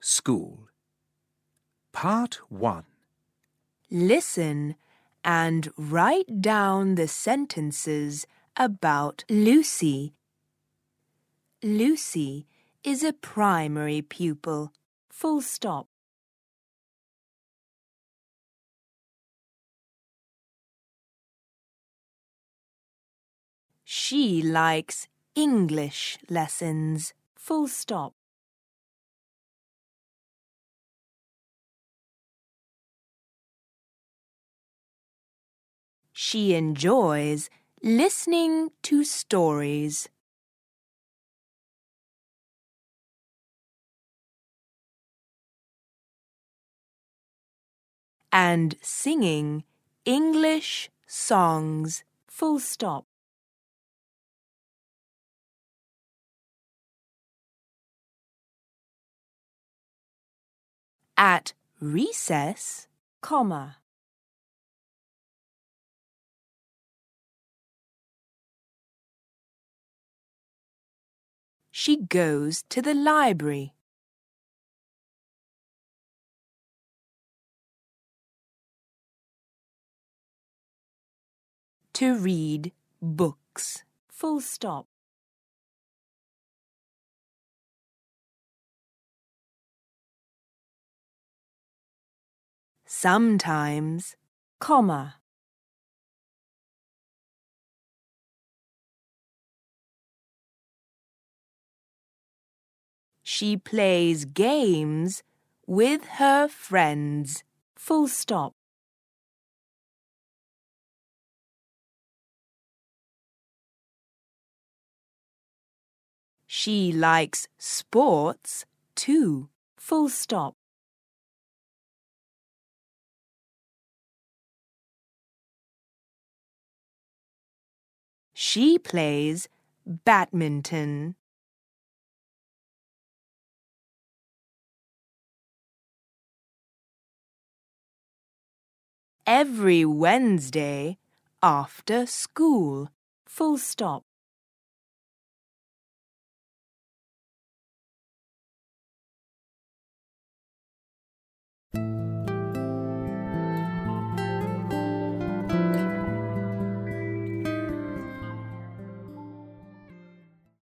school. Part 1. Listen and write down the sentences about Lucy. Lucy is a primary pupil. Full stop. She likes English lessons. Full stop. She enjoys listening to stories. And singing English songs. Full stop. At recess, comma. She goes to the library. To read books. Full stop. Sometimes, comma. She plays games with her friends. Full stop. She likes sports too. Full stop. She plays badminton. Every Wednesday after school. Full stop.